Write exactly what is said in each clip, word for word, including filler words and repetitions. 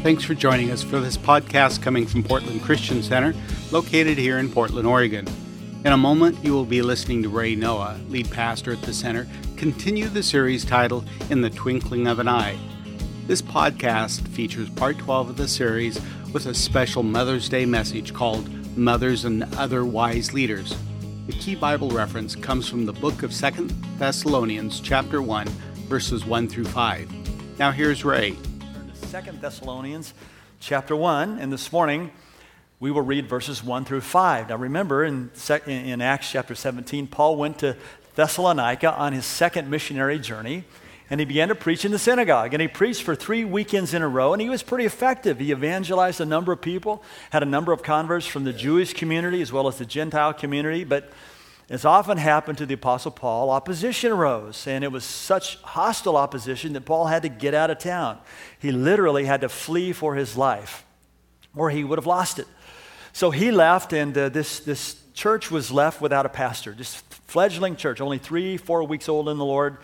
Thanks for joining us for this podcast coming from Portland Christian Center, located here in Portland, Oregon. In a moment, you will be listening to Ray Noah, lead pastor at the center, continue the series titled In the Twinkling of an Eye. This podcast features part twelve of the series with a special Mother's Day message called Mothers and Other Wise Leaders. The key Bible reference comes from the book of Second Thessalonians, chapter one, verses one through five. Now here's Ray. Second Thessalonians chapter one, and this morning we will read verses one through five. Now remember, in, in Acts chapter seventeen, Paul went to Thessalonica on his second missionary journey, and he began to preach in the synagogue, and he preached for three weekends in a row, and he was pretty effective. He evangelized a number of people, had a number of converts from the Jewish community as well as the Gentile community, but as often happened to the Apostle Paul, opposition arose, and it was such hostile opposition that Paul had to get out of town. He literally had to flee for his life, or he would have lost it. So he left, and uh, this, this church was left without a pastor, just fledgling church, only three, four weeks old in the Lord,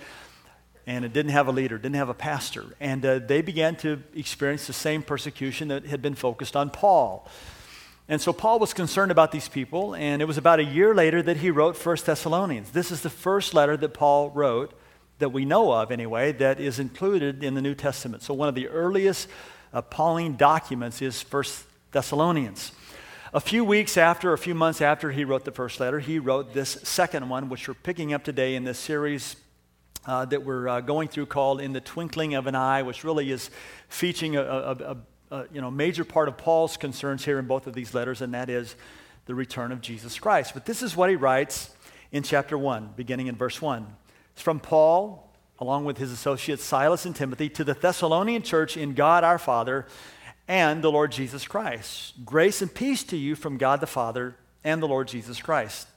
and it didn't have a leader, didn't have a pastor. And uh, they began to experience the same persecution that had been focused on Paul. And so Paul was concerned about these people, and it was about a year later that he wrote First Thessalonians. This is the first letter that Paul wrote, that we know of anyway, that is included in the New Testament. So one of the earliest uh, Pauline documents is First Thessalonians. A few weeks after, a few months after he wrote the first letter, he wrote this second one, which we're picking up today in this series uh, that we're uh, going through called In the Twinkling of an Eye, which really is featuring a, a, a Uh, you know, major part of Paul's concerns here in both of these letters, and that is the return of Jesus Christ. But this is what he writes in chapter one, beginning in verse one. It's from Paul, along with his associates Silas and Timothy, to the Thessalonian church in God our Father and the Lord Jesus Christ. Grace and peace to you from God the Father and the Lord Jesus Christ.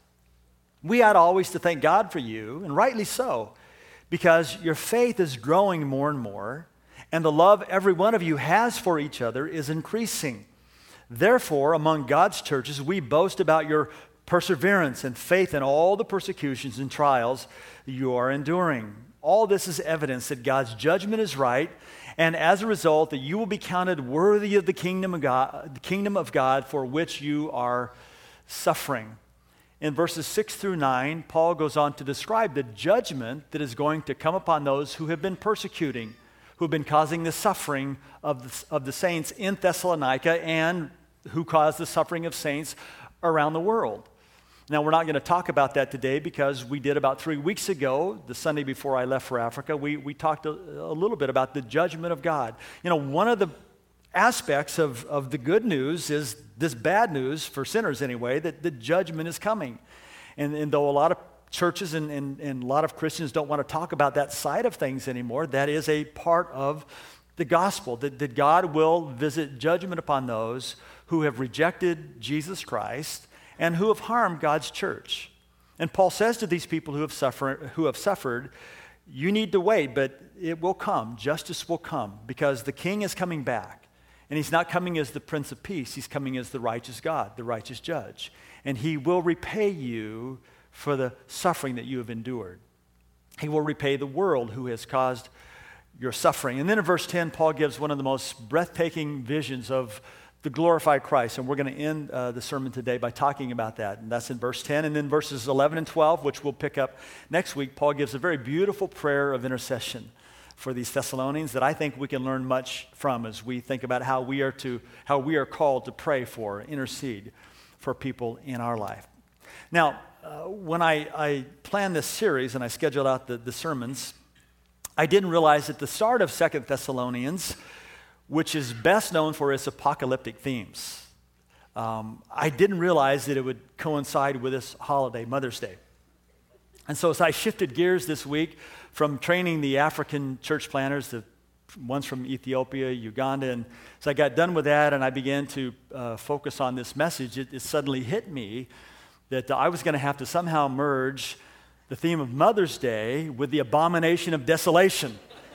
We ought always to thank God for you, and rightly so, because your faith is growing more and more, and the love every one of you has for each other is increasing. Therefore, among God's churches, we boast about your perseverance and faith in all the persecutions and trials you are enduring. All this is evidence that God's judgment is right, and as a result, that you will be counted worthy of the kingdom of God, the kingdom of God for which you are suffering. In verses six through nine, Paul goes on to describe the judgment that is going to come upon those who have been persecuting, who have been causing the suffering of the, of the saints in Thessalonica, and who caused the suffering of saints around the world. Now, we're not going to talk about that today because we did about three weeks ago, the Sunday before I left for Africa, we, we talked a, a little bit about the judgment of God. You know, one of the aspects of, of the good news is this bad news, for sinners anyway, that the judgment is coming. And, and though a lot of churches and, and, and a lot of Christians don't want to talk about that side of things anymore, that is a part of the gospel, that, that God will visit judgment upon those who have rejected Jesus Christ and who have harmed God's church. And Paul says to these people who have suffered, who have suffered, you need to wait, but it will come. Justice will come, because the king is coming back. And he's not coming as the Prince of Peace. He's coming as the righteous God, the righteous judge. And he will repay you for the suffering that you have endured. He will repay the world who has caused your suffering. And then in verse ten, Paul gives one of the most breathtaking visions of the glorified Christ. And we're going to end uh, the sermon today by talking about that. And that's in verse ten. And then verses eleven and twelve, which we'll pick up next week, Paul gives a very beautiful prayer of intercession for these Thessalonians that I think we can learn much from as we think about how we are to, how we are called to pray for, intercede for people in our life. Now, Uh, when I, I planned this series and I scheduled out the, the sermons, I didn't realize at the start of Second Thessalonians, which is best known for its apocalyptic themes, um, I didn't realize that it would coincide with this holiday, Mother's Day. And so as I shifted gears this week from training the African church planners, the ones from Ethiopia, Uganda, and as I got done with that and I began to uh, focus on this message, it, it suddenly hit me that I was going to have to somehow merge the theme of Mother's Day with the abomination of desolation.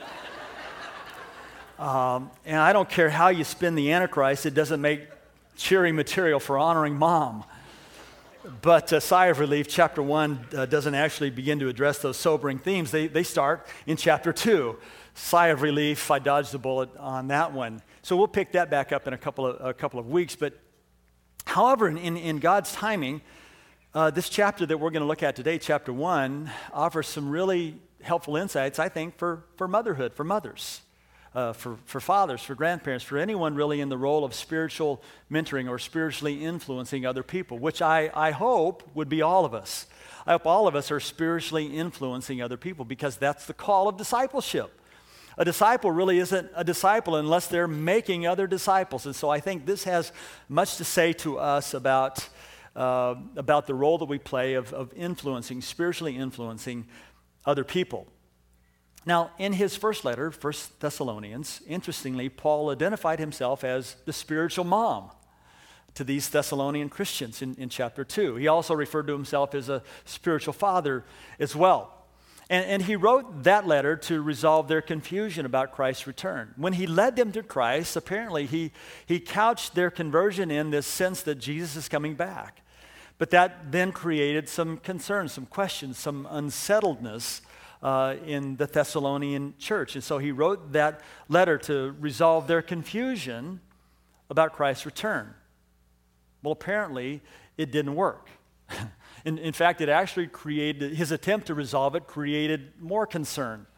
um, and I don't care how you spin the Antichrist, it doesn't make cheery material for honoring mom. But uh, sigh of relief, chapter one uh, doesn't actually begin to address those sobering themes. They, they start in chapter two. sigh of relief. I dodged the bullet on that one. So we'll pick that back up in a couple of, a couple of weeks. But however, in, in God's timing, uh, this chapter that we're going to look at today, chapter one, offers some really helpful insights, I think, for, for motherhood, for mothers. Uh, for, for fathers, for grandparents, for anyone really in the role of spiritual mentoring or spiritually influencing other people, which I, I hope would be all of us. I hope all of us are spiritually influencing other people because that's the call of discipleship. A disciple really isn't a disciple unless they're making other disciples. And so I think this has much to say to us about, uh, about the role that we play of, of influencing, spiritually influencing other people. Now, in his first letter, First Thessalonians, interestingly, Paul identified himself as the spiritual mom to these Thessalonian Christians in, in chapter two. He also referred to himself as a spiritual father as well. And, and he wrote that letter to resolve their confusion about Christ's return. When he led them to Christ, apparently he, he couched their conversion in this sense that Jesus is coming back. But that then created some concerns, some questions, some unsettledness Uh, in the Thessalonian church. And so he wrote that letter to resolve their confusion about Christ's return. Well, apparently, it didn't work. in, in fact, it actually created, his attempt to resolve it created more concern.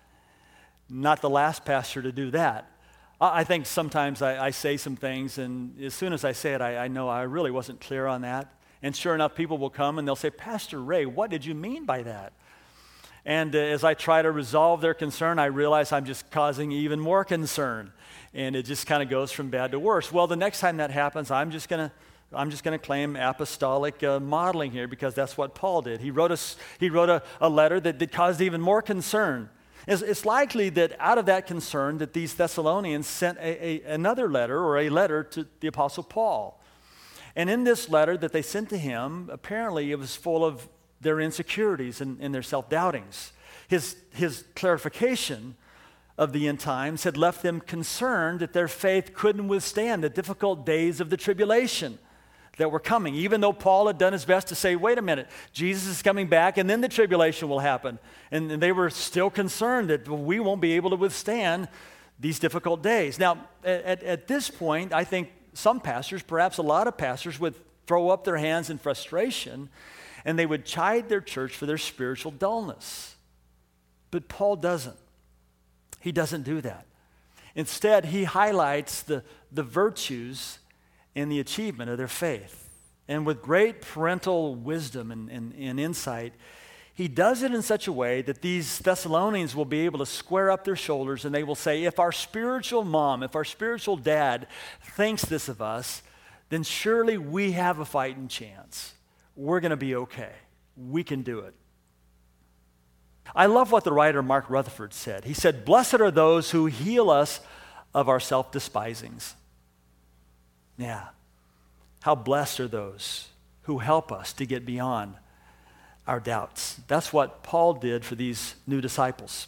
Not the last pastor to do that. I, I think sometimes I, I say some things, and as soon as I say it, I, I know I really wasn't clear on that. And sure enough, people will come and they'll say, Pastor Ray, what did you mean by that? And uh, as I try to resolve their concern, I realize I'm just causing even more concern. And it just kind of goes from bad to worse. Well, the next time that happens, I'm just going to I'm just going to claim apostolic uh, modeling here because that's what Paul did. He wrote a, he wrote a, a letter that, that caused even more concern. It's, it's likely that out of that concern that these Thessalonians sent a, a, another letter or a letter to the Apostle Paul. And in this letter that they sent to him, apparently it was full of their insecurities and, and their self-doubtings. His, his clarification of the end times had left them concerned that their faith couldn't withstand the difficult days of the tribulation that were coming, even though Paul had done his best to say, wait a minute, Jesus is coming back and then the tribulation will happen. And, and they were still concerned that we won't be able to withstand these difficult days. Now, at, at this point, I think some pastors, perhaps a lot of pastors, would throw up their hands in frustration and they would chide their church for their spiritual dullness. But Paul doesn't. He doesn't do that. Instead, he highlights the, the virtues and the achievement of their faith. And with great parental wisdom and, and, and insight, he does it in such a way that these Thessalonians will be able to square up their shoulders and they will say, if our spiritual mom, if our spiritual dad thinks this of us, then surely we have a fighting chance. We're going to be okay. We can do it. I love what the writer Mark Rutherford said. He said, blessed are those who heal us of our self-despisings. Yeah. How blessed are those who help us to get beyond our doubts. That's what Paul did for these new disciples.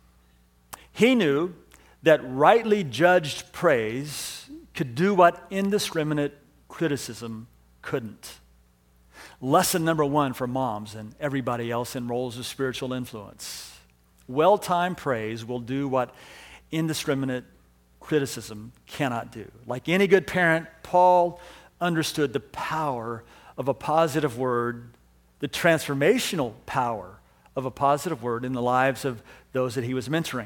He knew that rightly judged praise could do what indiscriminate criticism couldn't. Lesson number one for moms and everybody else in roles of spiritual influence. Well-timed praise will do what indiscriminate criticism cannot do. Like any good parent, Paul understood the power of a positive word, the transformational power of a positive word in the lives of those that he was mentoring.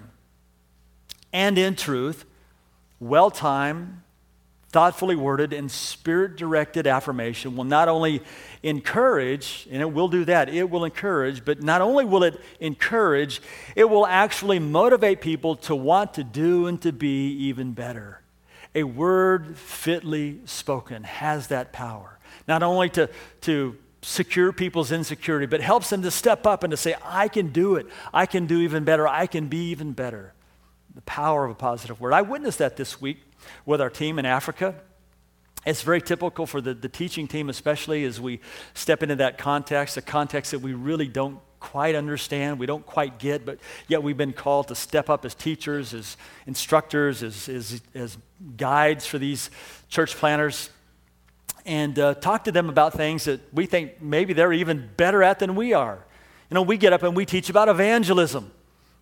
And in truth, well-timed, thoughtfully worded, and spirit-directed affirmation will not only encourage, and it will do that, it will encourage, but not only will it encourage, it will actually motivate people to want to do and to be even better. A word fitly spoken has that power. Not only to, to secure people's insecurity, but helps them to step up and to say, I can do it. I can do even better. I can be even better. The power of a positive word. I witnessed that this week with our team in Africa. It's very typical for the, the teaching team, especially as we step into that context, a context that we really don't quite understand, we don't quite get, but yet we've been called to step up as teachers, as instructors, as, as, as guides for these church planners, and uh, talk to them about things that we think maybe they're even better at than we are. You know, we get up and we teach about evangelism.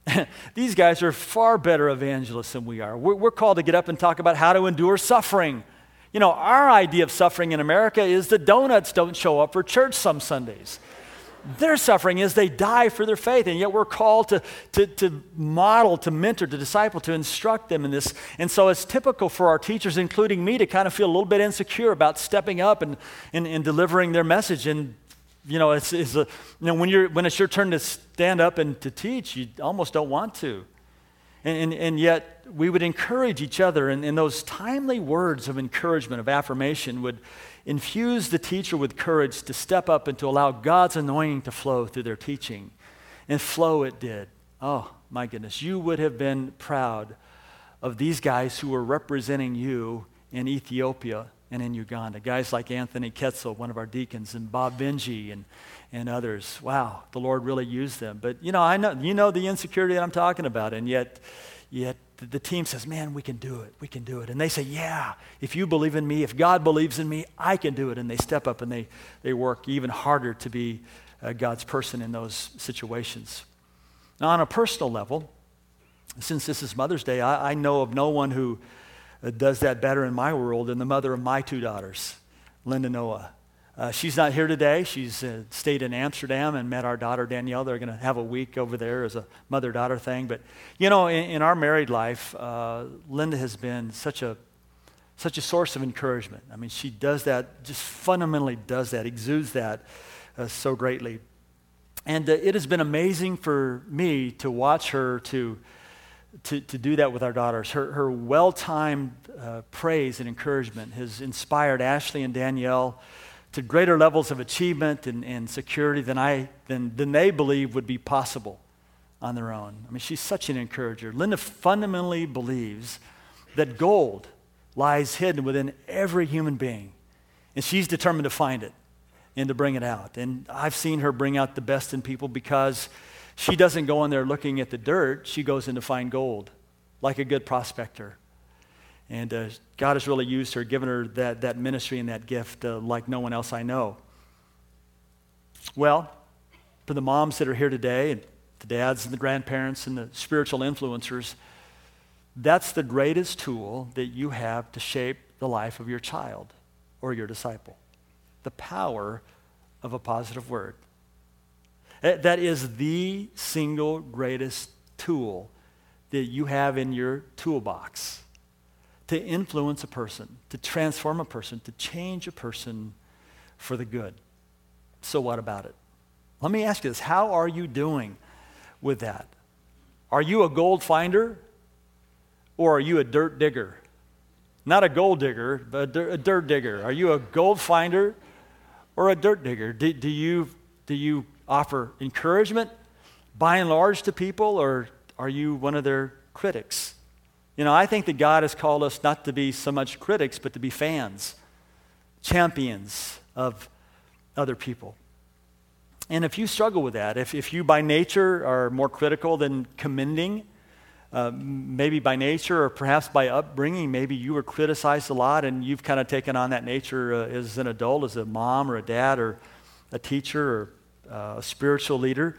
These guys are far better evangelists than we are. We're, we're called to get up and talk about how to endure suffering. You know, our idea of suffering in America is the donuts don't show up for church some Sundays. Their suffering is they die for their faith, and yet we're called to, to, to model, to mentor, to disciple, to instruct them in this. And so it's typical for our teachers, including me, to kind of feel a little bit insecure about stepping up and, and, and delivering their message. And, you know, it's, it's a, you know when, you're, when it's your turn to stand up and to teach, you almost don't want to. And, and, and yet we would encourage each other, and, and those timely words of encouragement, of affirmation would infuse the teacher with courage to step up and to allow God's anointing to flow through their teaching. And flow it did. Oh, my goodness. You would have been proud of these guys who were representing you in Ethiopia and in Uganda. Guys like Anthony Ketzel, one of our deacons, and Bob Benji and, and others. Wow, the Lord really used them. But, you know, I know you know the insecurity that I'm talking about, and yet, yet the team says, man, we can do it. We can do it. And they say, yeah, if you believe in me, if God believes in me, I can do it. And they step up and they, they work even harder to be uh, God's person in those situations. Now, on a personal level, since this is Mother's Day, I, I know of no one who uh, does that better in my world than the mother of my two daughters, Linda Noah. Uh, she's not here today. She's uh, stayed in Amsterdam and met our daughter Danielle. They're going to have a week over there as a mother-daughter thing. But, you know, in, in our married life, uh, Linda has been such a such a source of encouragement. I mean, she does that, just fundamentally does that, exudes that uh, so greatly. And uh, it has been amazing for me to watch her to to, to do that with our daughters. Her, her well-timed uh, praise and encouragement has inspired Ashley and Danielle to greater levels of achievement and, and security than I than, than they believe would be possible on their own. I mean, she's such an encourager. Linda fundamentally believes that gold lies hidden within every human being, and she's determined to find it and to bring it out. And I've seen her bring out the best in people because she doesn't go in there looking at the dirt. She goes in to find gold, like a good prospector. And uh, God has really used her, given her that, that ministry and that gift uh, like no one else I know. Well, for the moms that are here today, and the dads and the grandparents and the spiritual influencers, that's the greatest tool that you have to shape the life of your child or your disciple. The power of a positive word. That is the single greatest tool that you have in your toolbox to influence a person, to transform a person, to change a person for the good. So what about it? Let me ask you this. How are you doing with that? Are you a gold finder or are you a dirt digger? Not a gold digger, but a dirt digger. Are you a gold finder or a dirt digger? Do, do you, do you offer encouragement by and large to people, or are you one of their critics? You know, I think that God has called us not to be so much critics, but to be fans, champions of other people. And if you struggle with that, if, if you by nature are more critical than commending, uh, maybe by nature or perhaps by upbringing, maybe you were criticized a lot and you've kind of taken on that nature uh, as an adult, as a mom or a dad or a teacher or uh, a spiritual leader.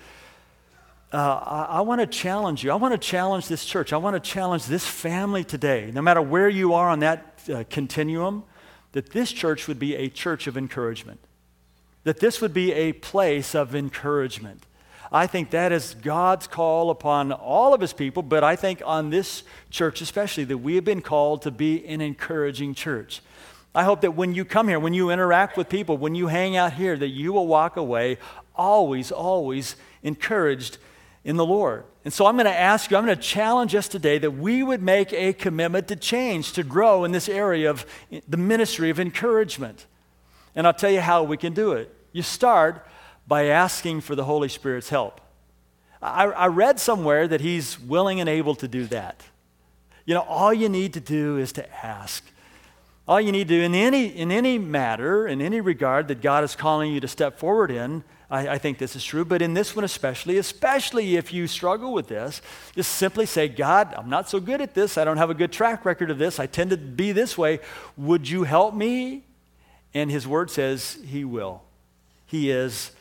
Uh, I, I want to challenge you. I want to challenge this church. I want to challenge this family today, no matter where you are on that uh, continuum, that this church would be a church of encouragement, that this would be a place of encouragement. I think that is God's call upon all of his people, but I think on this church especially, that we have been called to be an encouraging church. I hope that when you come here, when you interact with people, when you hang out here, that you will walk away always, always encouraged in the Lord. And so I'm going to ask you, I'm going to challenge us today that we would make a commitment to change, to grow in this area of the ministry of encouragement. And I'll tell you how we can do it. You start by asking for the Holy Spirit's help. I, I read somewhere that he's willing and able to do that. You know, all you need to do is to ask. All you need to do in any, in any matter, in any regard that God is calling you to step forward in, I, I think this is true, but in this one especially, especially if you struggle with this, just simply say, God, I'm not so good at this. I don't have a good track record of this. I tend to be this way. Would you help me? And his word says he will. He is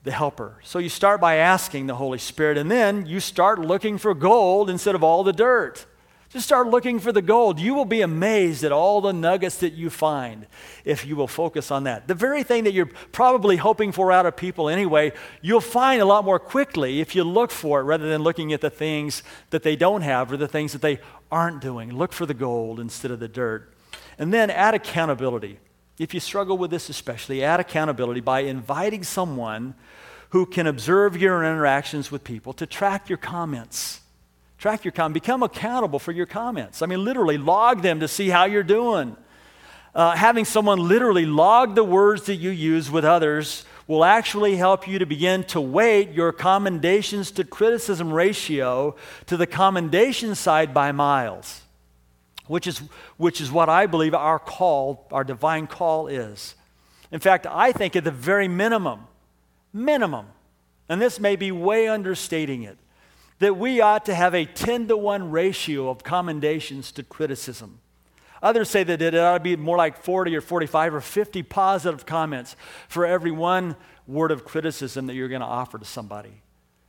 the helper. So you start by asking the Holy Spirit, and then you start looking for gold instead of all the dirt. Just start looking for the gold. You will be amazed at all the nuggets that you find if you will focus on that. The very thing that you're probably hoping for out of people anyway, you'll find a lot more quickly if you look for it rather than looking at the things that they don't have or the things that they aren't doing. Look for the gold instead of the dirt. And then add accountability. If you struggle with this especially, add accountability by inviting someone who can observe your interactions with people to track your comments. Track your comments. Become accountable for your comments. I mean, literally log them to see how you're doing. Uh, having someone literally log the words that you use with others will actually help you to begin to weight your commendations to criticism ratio to the commendation side by miles. Which is, which is what I believe our call, our divine call is. In fact, I think at the very minimum, minimum, and this may be way understating it, that we ought to have a ten to one ratio of commendations to criticism. Others say that it ought to be more like forty or forty-five or fifty positive comments for every one word of criticism that you're going to offer to somebody.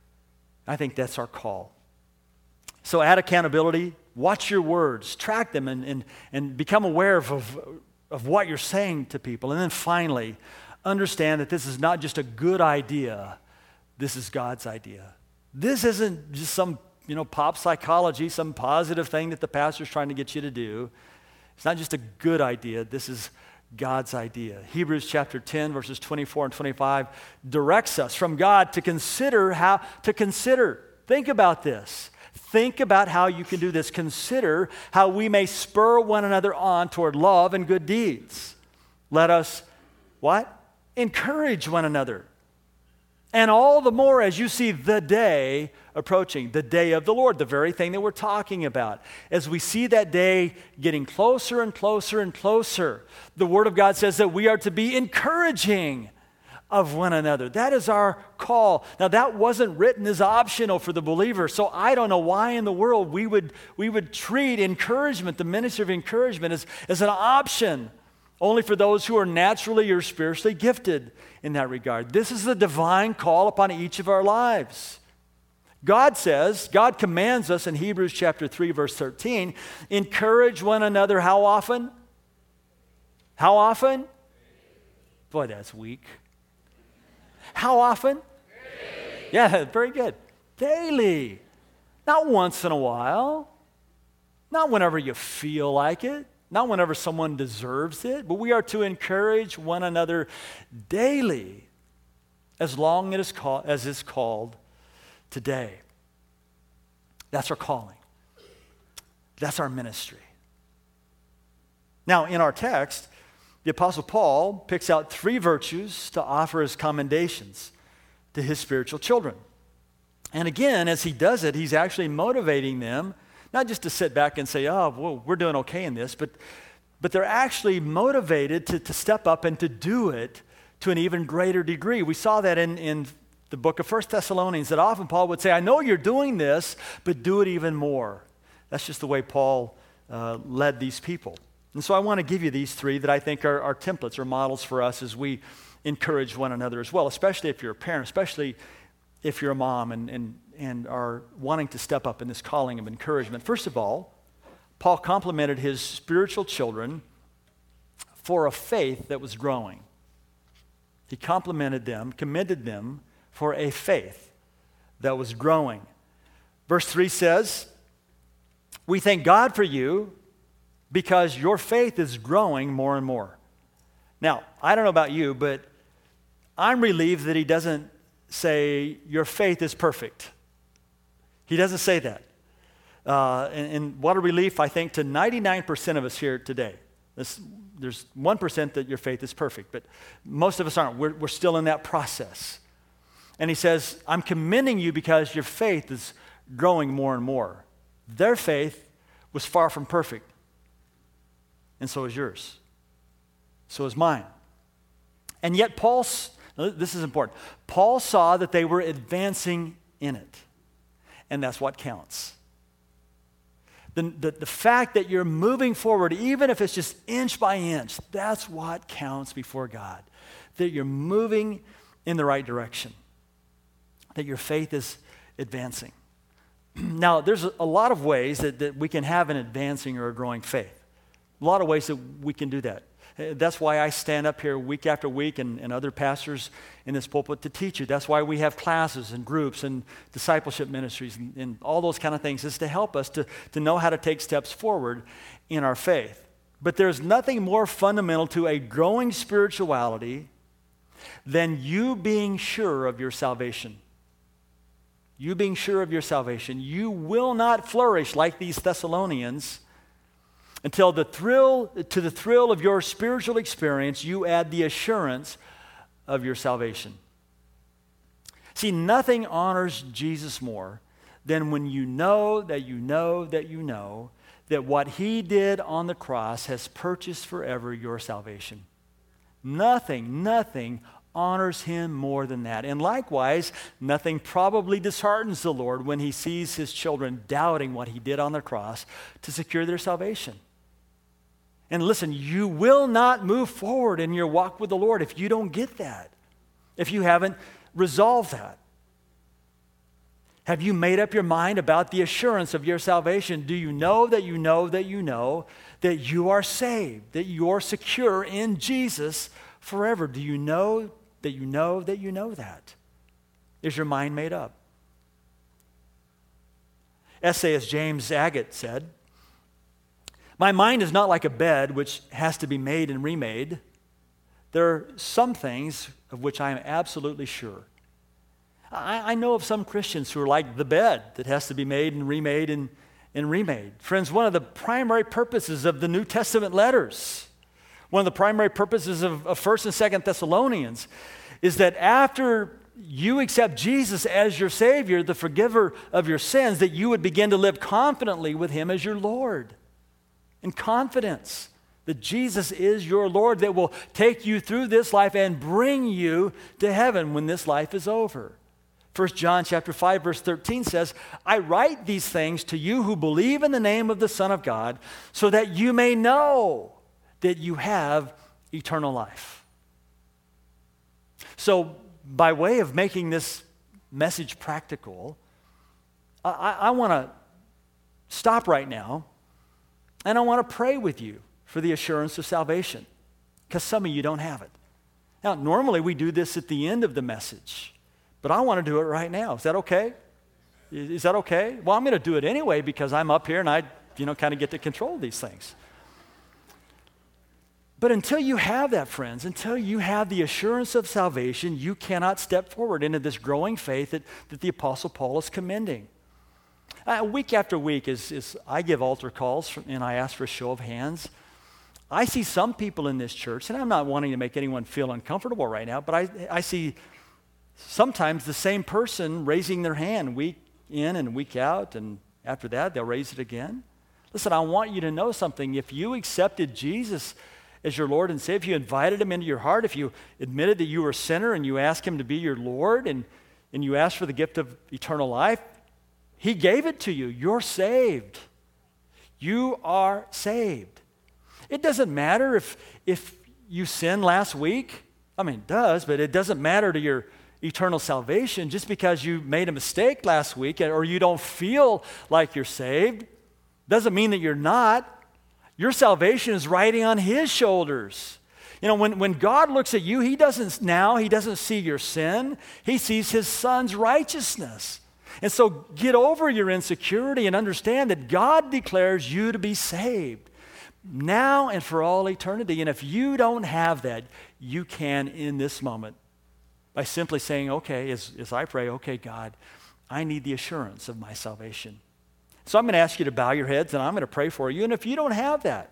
I think that's our call. So add accountability. Watch your words, track them, and, and, and become aware of, of, of what you're saying to people. And then finally, understand that this is not just a good idea. This is God's idea. This isn't just some, you know, pop psychology, some positive thing that the pastor's trying to get you to do. It's not just a good idea. This is God's idea. Hebrews chapter ten, verses twenty-four and twenty-five directs us from God to consider how, to consider, think about this. Think about how you can do this. Consider how we may spur one another on toward love and good deeds. Let us, what? Encourage one another. And all the more as you see the day approaching, the day of the Lord, the very thing that we're talking about. As we see that day getting closer and closer and closer, the Word of God says that we are to be encouraging of one another. That is our call. Now, that wasn't written as optional for the believer, so I don't know why in the world we would, we would treat encouragement, the ministry of encouragement, as, as an option only for those who are naturally or spiritually gifted in that regard. This is the divine call upon each of our lives. God says, God commands us in Hebrews chapter three, verse thirteen, encourage one another how often? How often? Boy, that's weak. How often? Daily. Yeah, very good. Daily. Not once in a while. Not whenever you feel like it. Not whenever someone deserves it. But we are to encourage one another daily as long as it's called, as it's called today. That's our calling. That's our ministry. Now, in our text, the Apostle Paul picks out three virtues to offer as commendations to his spiritual children. And again, as he does it, he's actually motivating them, not just to sit back and say, oh, well, we're doing okay in this, but, but they're actually motivated to, to step up and to do it to an even greater degree. We saw that in, in the book of First Thessalonians, that often Paul would say, I know you're doing this, but do it even more. That's just the way Paul uh, led these people. And so I want to give you these three that I think are, are templates or models for us as we encourage one another as well, especially if you're a parent, especially if you're a mom and, and, and are wanting to step up in this calling of encouragement. First of all, Paul complimented his spiritual children for a faith that was growing. He complimented them, commended them for a faith that was growing. Verse three says, we thank God for you because your faith is growing more and more. Now, I don't know about you, but I'm relieved that he doesn't say your faith is perfect. He doesn't say that. Uh, and, and what a relief, I think, to ninety-nine percent of us here today. This, there's one percent that your faith is perfect, but most of us aren't. We're, we're still in that process. And he says, I'm commending you because your faith is growing more and more. Their faith was far from perfect. And so is yours. So is mine. And yet Paul, this is important, Paul saw that they were advancing in it. And that's what counts. The, the, the fact that you're moving forward, even if it's just inch by inch, that's what counts before God. That you're moving in the right direction. that your faith is advancing. Now, there's a lot of ways that, that we can have an advancing or a growing faith. A lot of ways that we can do that. That's why I stand up here week after week and, and other pastors in this pulpit to teach you. That's why we have classes and groups and discipleship ministries and, and all those kind of things, is to help us to, to know how to take steps forward in our faith. But there's nothing more fundamental to a growing spirituality than you being sure of your salvation. You being sure of your salvation. You will not flourish like these Thessalonians until the thrill, to the thrill of your spiritual experience, you add the assurance of your salvation. See, nothing honors Jesus more than when you know that you know that you know that what he did on the cross has purchased forever your salvation. Nothing, nothing honors him more than that. And likewise, nothing probably disheartens the Lord when he sees his children doubting what he did on the cross to secure their salvation. And listen, you will not move forward in your walk with the Lord if you don't get that, if you haven't resolved that. Have you made up your mind about the assurance of your salvation? Do you know that you know that you know that you are saved, that you are secure in Jesus forever? Do you know that you know that you know that? Is your mind made up? Essayist James Agate said, "My mind is not like a bed which has to be made and remade. There are some things of which I am absolutely sure. I, I know of some Christians who are like the bed that has to be made and remade and, and remade. Friends, one of the primary purposes of the New Testament letters, one of the primary purposes of, of First and Second Thessalonians, is that after you accept Jesus as your Savior, the forgiver of your sins, that you would begin to live confidently with him as your Lord. In confidence that Jesus is your Lord, that will take you through this life and bring you to heaven when this life is over. First John chapter five, verse thirteen says, "I write these things to you who believe in the name of the Son of God, so that you may know that you have eternal life." So, by way of making this message practical, I, I, I want to stop right now, and I want to pray with you for the assurance of salvation, because some of you don't have it. Now, normally we do this at the end of the message, but I want to do it right now. Is that okay? Is that okay? Well, I'm going to do it anyway because I'm up here and I, you know, kind of get to control these things. But until you have that, friends, until you have the assurance of salvation, you cannot step forward into this growing faith that, that the Apostle Paul is commending. Uh, week after week, as, as I give altar calls for, and I ask for a show of hands, I see some people in this church, and I'm not wanting to make anyone feel uncomfortable right now, but I, I see sometimes the same person raising their hand week in and week out, and after that, they'll raise it again. Listen, I want you to know something. If you accepted Jesus as your Lord and Savior, if you invited him into your heart, if you admitted that you were a sinner and you asked him to be your Lord and, and you asked for the gift of eternal life, he gave it to you. You're saved. You are saved. It doesn't matter if, if you sinned last week. I mean, it does, but it doesn't matter to your eternal salvation just because you made a mistake last week or you don't feel like you're saved. Doesn't mean that you're not. Your salvation is riding on his shoulders. You know, when, when God looks at you, he doesn't now, he doesn't see your sin. He sees his son's righteousness. And so get over your insecurity and understand that God declares you to be saved now and for all eternity. And if you don't have that, you can in this moment by simply saying, okay, as, as I pray, okay, God, I need the assurance of my salvation. So I'm going to ask you to bow your heads and I'm going to pray for you. And if you don't have that,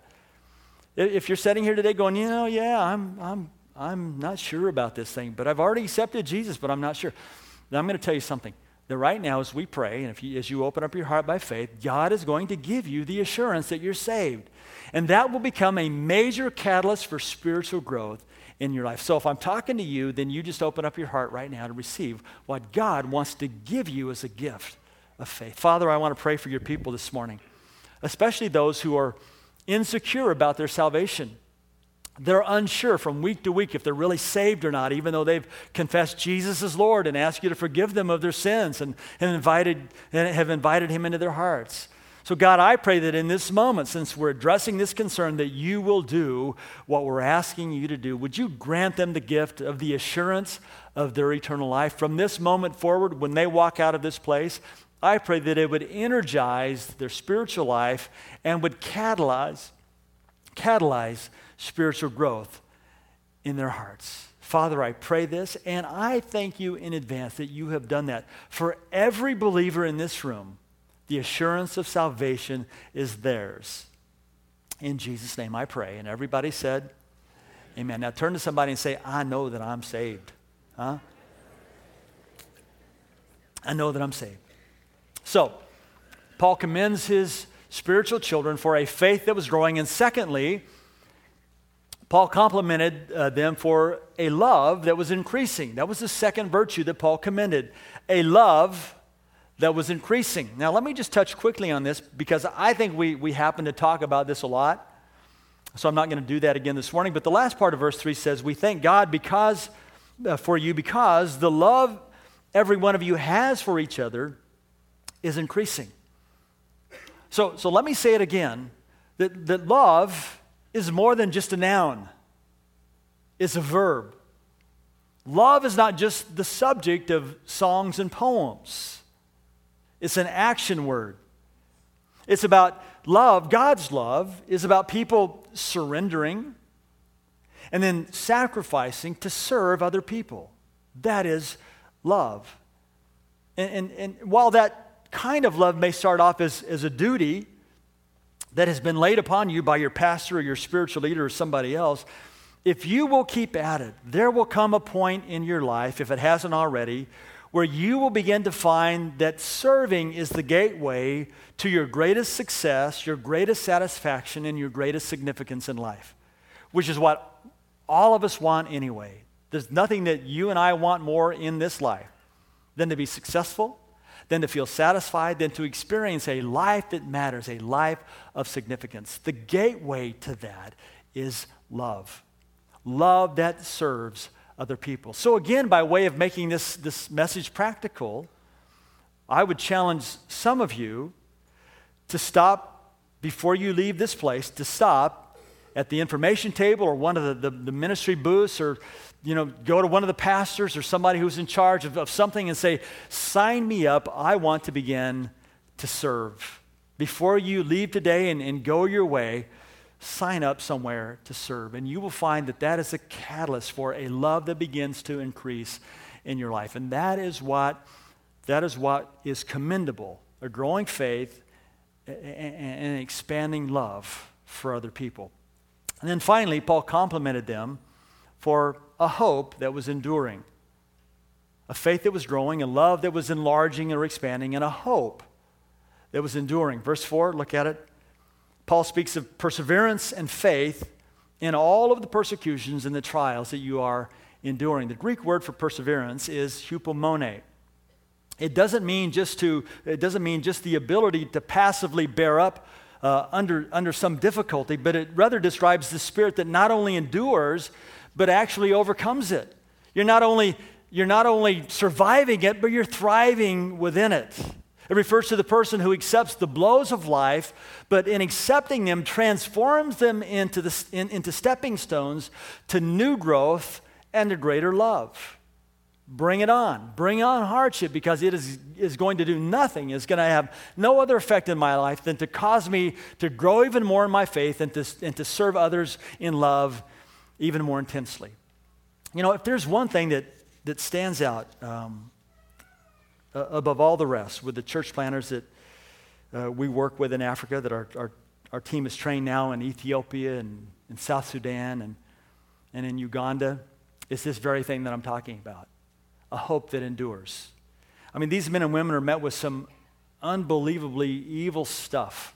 if you're sitting here today going, you know, yeah, I'm, I'm, I'm not sure about this thing, but I've already accepted Jesus, but I'm not sure. Then I'm going to tell you something. That right now as we pray, and if you, as you open up your heart by faith, God is going to give you the assurance that you're saved. And that will become a major catalyst for spiritual growth in your life. So if I'm talking to you, then you just open up your heart right now to receive what God wants to give you as a gift of faith. Father, I want to pray for your people this morning, especially those who are insecure about their salvation. they're unsure from week to week if they're really saved or not, even though they've confessed Jesus as Lord and asked you to forgive them of their sins and, and invited and have invited him into their hearts. So God, I pray that in this moment, since we're addressing this concern, that you will do what we're asking you to do. Would you grant them the gift of the assurance of their eternal life? From this moment forward, when they walk out of this place, I pray that it would energize their spiritual life and would catalyze, catalyze spiritual growth in their hearts. Father, I pray this, and I thank you in advance that you have done that. For every believer in this room, the assurance of salvation is theirs. In Jesus' name I pray. And everybody said, amen. Now turn to somebody and say, I know that I'm saved. Huh? I know that I'm saved. So, Paul commends his spiritual children for a faith that was growing. And secondly, Paul complimented uh, them for a love that was increasing. That was the second virtue that Paul commended. A love that was increasing. Now, let me just touch quickly on this because I think we, we happen to talk about this a lot. So I'm not going to do that again this morning. But the last part of verse three says, we thank God because uh, for you because the love every one of you has for each other is increasing. So, so let me say it again, that, that love is more than just a noun. It's a verb. Love is not just the subject of songs and poems. It's an action word. It's about love. God's love is about people surrendering and then sacrificing to serve other people. That is love. And, and, and while that kind of love may start off as, as a duty that has been laid upon you by your pastor or your spiritual leader or somebody else, if you will keep at it, there will come a point in your life, if it hasn't already, where you will begin to find that serving is the gateway to your greatest success, your greatest satisfaction, and your greatest significance in life, which is what all of us want anyway. There's nothing that you and I want more in this life than to be successful, than to feel satisfied, than to experience a life that matters, a life of significance. The gateway to that is love. Love that serves other people. So again, by way of making this, this message practical, I would challenge some of you to stop before you leave this place, to stop at the information table or one of the, the, the ministry booths, or you know, go to one of the pastors or somebody who's in charge of, of something and say, sign me up, I want to begin to serve. Before you leave today and, and go your way, sign up somewhere to serve. And you will find that that is a catalyst for a love that begins to increase in your life. And that is what, that is what is commendable, a growing faith and an expanding love for other people. And then finally, Paul complimented them for a hope that was enduring, a faith that was growing, a love that was enlarging or expanding, and a hope that was enduring. Verse four, look at it. Paul speaks of perseverance and faith in all of the persecutions and the trials that you are enduring. The Greek word for perseverance is hupomone. It doesn't mean just to, it doesn't mean just the ability to passively bear up uh, under, under some difficulty, but it rather describes the spirit that not only endures, but actually overcomes it. You're not only, you're not only surviving it, but you're thriving within it. It refers to the person who accepts the blows of life, but in accepting them, transforms them into, the, in, into stepping stones to new growth and to greater love. Bring it on. Bring on hardship, because it is, is going to do nothing. It's going to have no other effect in my life than to cause me to grow even more in my faith and to, and to serve others in love even more intensely. You know, if there's one thing that, that stands out um, uh, above all the rest with the church planners that uh, we work with in Africa, that our, our, our team is trained now in Ethiopia and in South Sudan and, and in Uganda, it's this very thing that I'm talking about, a hope that endures. I mean, these men and women are met with some unbelievably evil stuff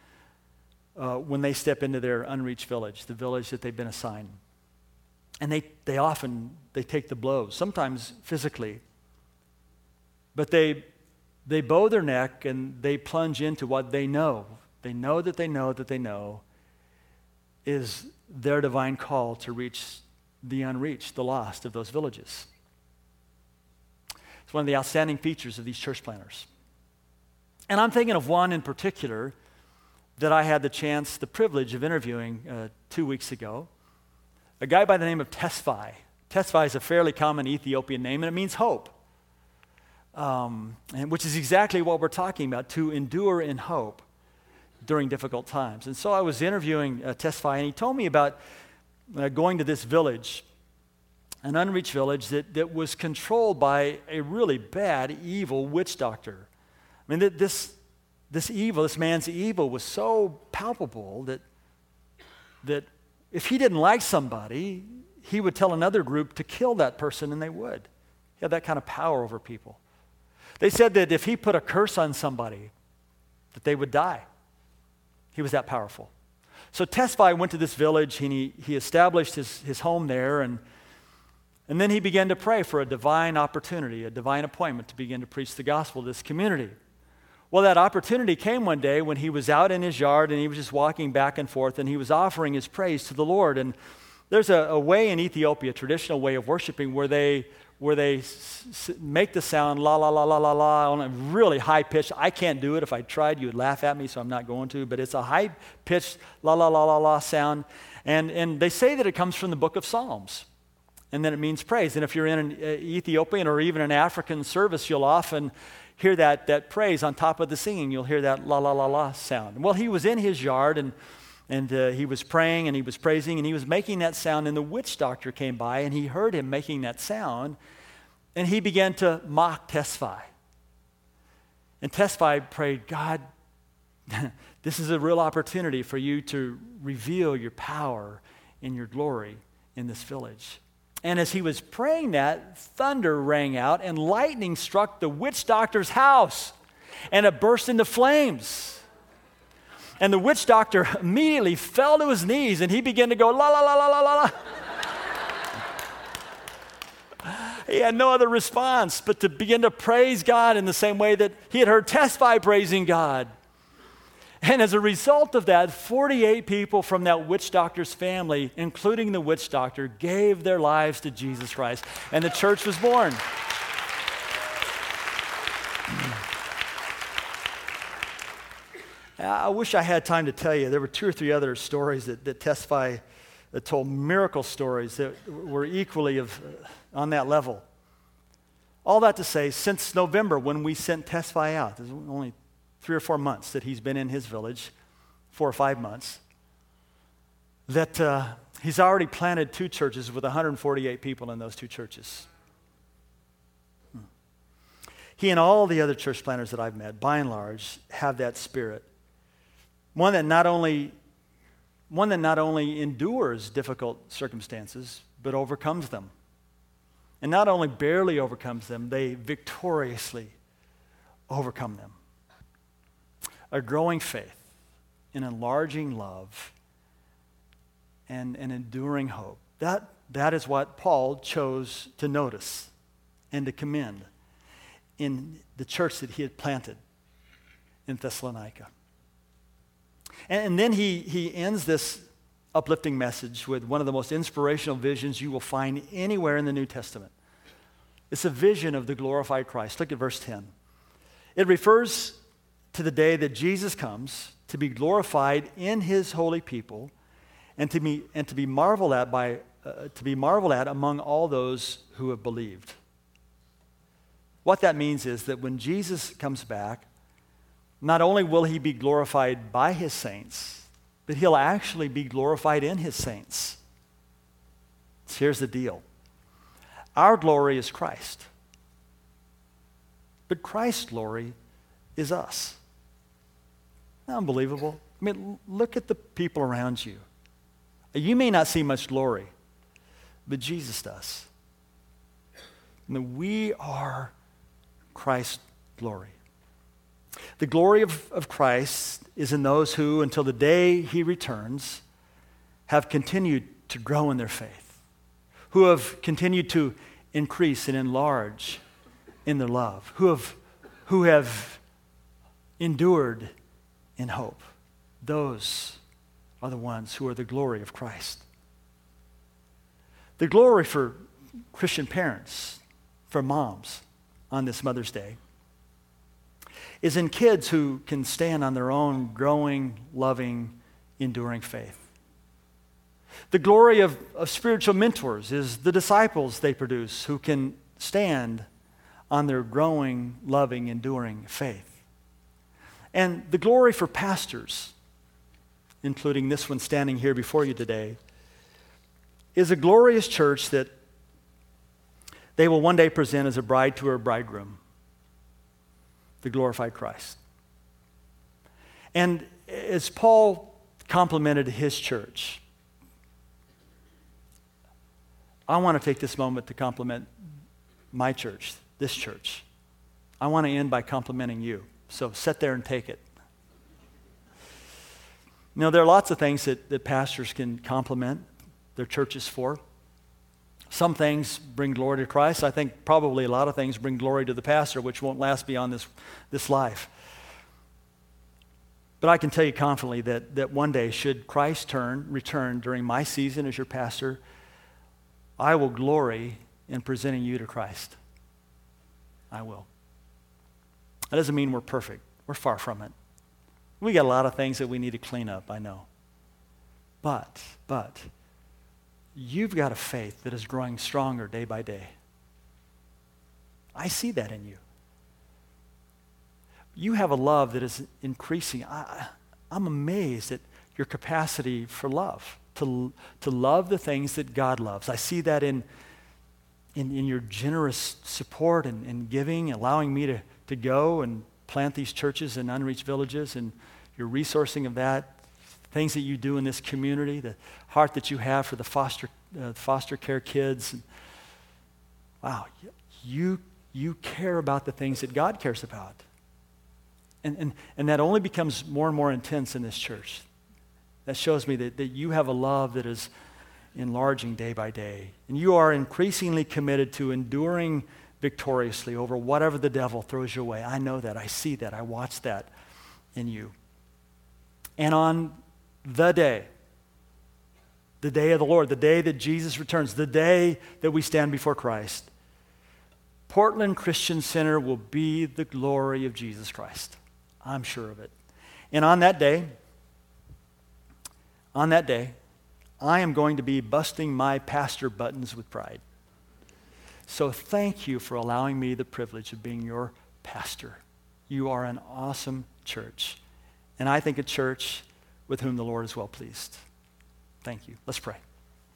uh, when they step into their unreached village, the village that they've been assigned. And they, they often, they take the blows, sometimes physically. But they, they bow their neck and they plunge into what they know. They know that they know that they know. is their divine call to reach the unreached, the lost of those villages. It's one of the outstanding features of these church planters. And I'm thinking of one in particular that I had the chance, the privilege of interviewing uh, two weeks ago. A guy by the name of Tesfai. Tesfai is a fairly common Ethiopian name, and it means hope, um, and which is exactly what we're talking about, to endure in hope during difficult times. And so I was interviewing uh, Tesfai, and he told me about uh, going to this village, an unreached village that, that was controlled by a really bad, evil witch doctor. I mean, th- this, this evil, this man's evil was so palpable that, that if he didn't like somebody, he would tell another group to kill that person, and they would. He had that kind of power over people. They said that if he put a curse on somebody, that they would die. He was that powerful. So Tesfai went to this village, and he, he established his, his home there, and, and then he began to pray for a divine opportunity, a divine appointment to begin to preach the gospel to this community. Well, that opportunity came one day when he was out in his yard, and he was just walking back and forth, and he was offering his praise to the Lord. And there's a, a way in Ethiopia, a traditional way of worshiping, where they where they s- s- make the sound la la la la la la on a really high pitch. I can't do it. If I tried, you would laugh at me, so I'm not going to. But it's a high pitched la la la la la sound, and and they say that it comes from the book of Psalms, and then it means praise. And if you're in an uh, Ethiopian or even an African service, you'll often hear that that praise on top of the singing. You'll hear that la la la la sound. Well, he was in his yard, and and uh, he was praying, and he was praising, and he was making that sound, and the witch doctor came by, and he heard him making that sound, and he began to mock Tesfai. And Tesfai prayed, God, this is a real opportunity for you to reveal your power and your glory in this village. And as he was praying that, thunder rang out, and lightning struck the witch doctor's house, and it burst into flames. And the witch doctor immediately fell to his knees, and he began to go, la, la, la, la, la, la, la. He had no other response but to begin to praise God in the same way that he had heard Tesfai praising God. And as a result of that, forty-eight people from that witch doctor's family, including the witch doctor, gave their lives to Jesus Christ, and the church was born. I wish I had time to tell you. There were two or three other stories that, that Tesfai that told, miracle stories that were equally of uh, on that level. All that to say, since November when we sent Tesfai out, there's only three or four months that he's been in his village, four or five months, that uh, he's already planted two churches with one hundred forty-eight people in those two churches. Hmm. He and all the other church planters that I've met, by and large, have that spirit. One that not only one that not only endures difficult circumstances, but overcomes them. And not only barely overcomes them, they victoriously overcome them. A growing faith, an enlarging love, and an enduring hope. That, that is what Paul chose to notice and to commend in the church that he had planted in Thessalonica. And, and then he, he ends this uplifting message with one of the most inspirational visions you will find anywhere in the New Testament. It's a vision of the glorified Christ. Look at verse ten. It refers to the day that Jesus comes to be glorified in his holy people and to be, and to be marveled at by uh, to be marveled at among all those who have believed. What that means is that when Jesus comes back, not only will he be glorified by his saints, but he'll actually be glorified in his saints. So here's the deal. Our glory is Christ, but Christ's glory is us. Isn't that unbelievable? I mean, look at the people around you. You may not see much glory, but Jesus does. And we are Christ's glory. The glory of, of Christ is in those who, until the day he returns, have continued to grow in their faith, who have continued to increase and enlarge in their love, who have, who have endured in hope. Those are the ones who are the glory of Christ. The glory for Christian parents, for moms on this Mother's Day, is in kids who can stand on their own growing, loving, enduring faith. The glory of, of spiritual mentors is the disciples they produce who can stand on their growing, loving, enduring faith. And the glory for pastors, including this one standing here before you today, is a glorious church that they will one day present as a bride to her bridegroom, the glorified Christ. And as Paul complimented his church, I want to take this moment to compliment my church, this church. I want to end by complimenting you. So sit there and take it. You know, there are lots of things that, that pastors can compliment their churches for. Some things bring glory to Christ. I think probably a lot of things bring glory to the pastor, which won't last beyond this, this life. But I can tell you confidently that, that one day, should Christ turn, return during my season as your pastor, I will glory in presenting you to Christ. I will. That doesn't mean we're perfect. We're far from it. We got a lot of things that we need to clean up, I know. But, but, you've got a faith that is growing stronger day by day. I see that in you. You have a love that is increasing. I, I'm amazed at your capacity for love, to, to love the things that God loves. I see that in, in, in your generous support and, and giving, allowing me to, to go and plant these churches in unreached villages, and your resourcing of that, things that you do in this community, the heart that you have for the foster uh, foster care kids. Wow, you, you care about the things that God cares about. And, and, and that only becomes more and more intense in this church. That shows me that, that you have a love that is enlarging day by day. And you are increasingly committed to enduring victoriously over whatever the devil throws your way. I know that. I see that. I watch that in you. And on the day, the day of the Lord, the day that Jesus returns, the day that we stand before Christ, Portland Christian Center will be the glory of Jesus Christ. I'm sure of it. And on that day, on that day, I am going to be busting my pastor buttons with pride. So thank you for allowing me the privilege of being your pastor. You are an awesome church. And I think a church with whom the Lord is well pleased. Thank you. Let's pray.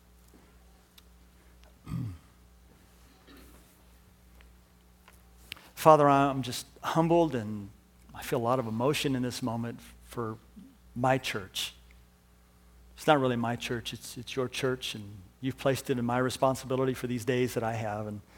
Father, I'm just humbled, and I feel a lot of emotion in this moment for my church. It's not really my church, it's, it's your church, and you've placed it in my responsibility for these days that I have. And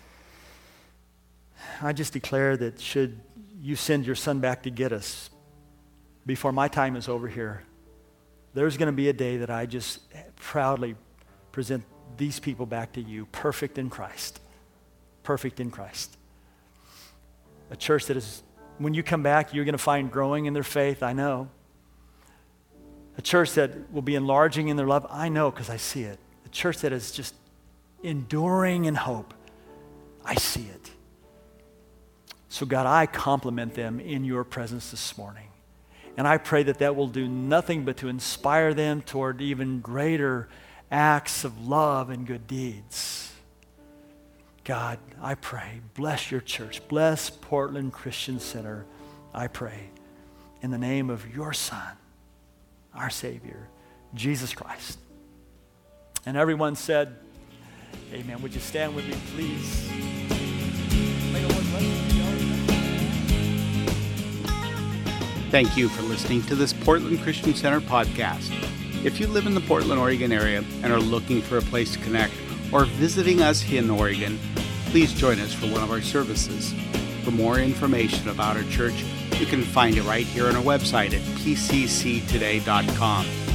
I just declare that should you send your son back to get us before my time is over here, there's going to be a day that I just proudly present these people back to you, perfect in Christ. Perfect in Christ. A church that is, when you come back, you're going to find growing in their faith, I know. A church that will be enlarging in their love, I know because I see it. A church that is just enduring in hope, I see it. So God, I compliment them in your presence this morning. And I pray that that will do nothing but to inspire them toward even greater acts of love and good deeds. God, I pray, bless your church. Bless Portland Christian Center, I pray, in the name of your Son, our Savior, Jesus Christ. And everyone said, amen. Would you stand with me, please? May the Lord bless you. Thank you for listening to this Portland Christian Center podcast. If you live in the Portland, Oregon area and are looking for a place to connect or visiting us here in Oregon, please join us for one of our services. For more information about our church, you can find it right here on our website at p c c today dot com.